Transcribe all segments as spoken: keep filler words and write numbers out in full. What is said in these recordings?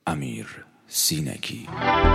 امیر سینگی.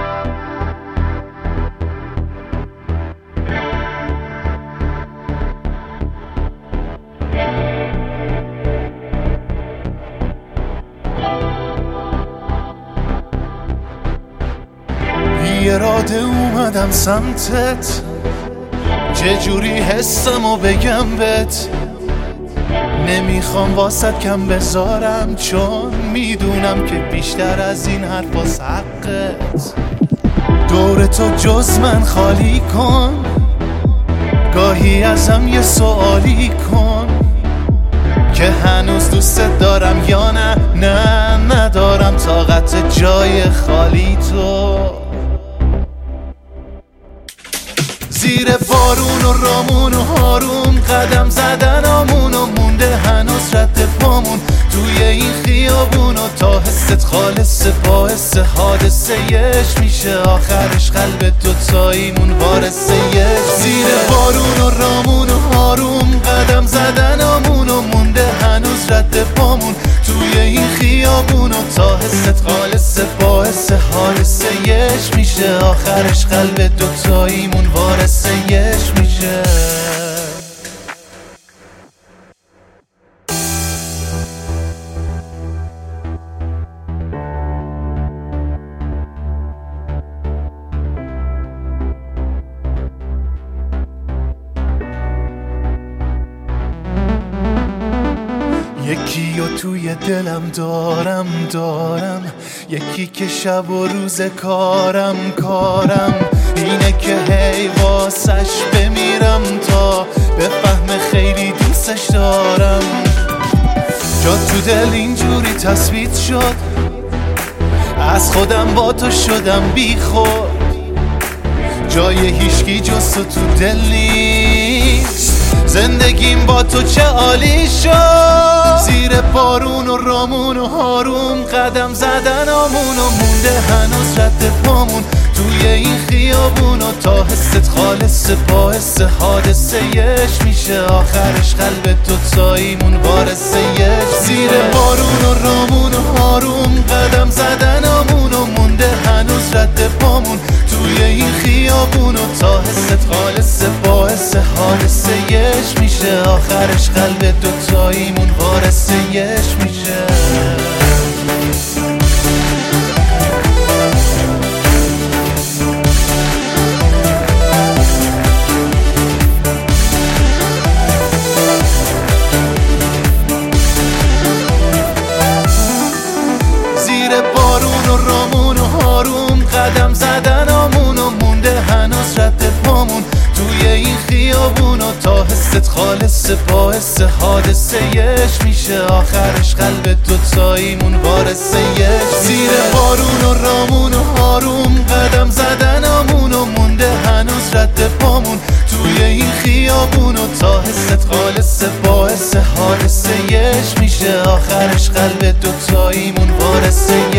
بی اراده اومدم سمتت، چجوری حسمو بگم بهت. نمیخوام واسط کم بذارم، چون میدونم که بیشتر از این حرفاس حقت. دور تو جز من خالی کن، گاهی ازم یه سوالی کن که هنوز دوست دارم یا نه. نه ندارم طاقت جای خالی تو. زیر بارون و رامون و هارون قدم زدن آمون و مونده هنوز رد پامون توی این خیابون و تا حست خالص باعث حادثه یش میشه آخرش قلب دوتاییمون وارثه یش. زیر بارون و رامون و هارون قدم زدن آمون و مونده هنوز رد پامون توی این خیابون و تا حست خالص باعث حادثه یش میشه آخرش قلب دوتاییمون وارثه یش میشه. یکی و توی دلم دارم دارم، یکی که شب و روز کارم کارم اینه که هی واسش بمیرم تا بفهم خیلی دوستش دارم. جا تو دل اینجوری تثبیت شد، از خودم با تو شدم بی خود. جای هیچکی جز تو تو دل نیست، زندگیم با تو چه عالی شد. زیر بارون و رامون و هارون قدم زدن آمون و مونده هنوز رد پامون توی این خیابون و تا حست خالص باعث حادثه یش میشه آخرش قلب دوتاییمون وارثه یش. زیر بارون و رامون و هارون قدم زدن آمون و مونده هنوز رد پامون توی این خیابون و تا حست خالص باعث حادثه یش میشه آخرش قلب دوتاییمون وارثه یش میشه. قدم زدن آمون و مونده هنوز رد پامون توی این خیابون و تا حست خالص باعث حادثه یش میشه آخرش قلب دوتاییمون وارثه یش. زیر بارون و رامون و هارون قدم زدن آمون و مونده هنوز رد پامون توی این خیابون و تا حست خالص باعث حادثه یش میشه آخرش قلب دوتاییمون وارثه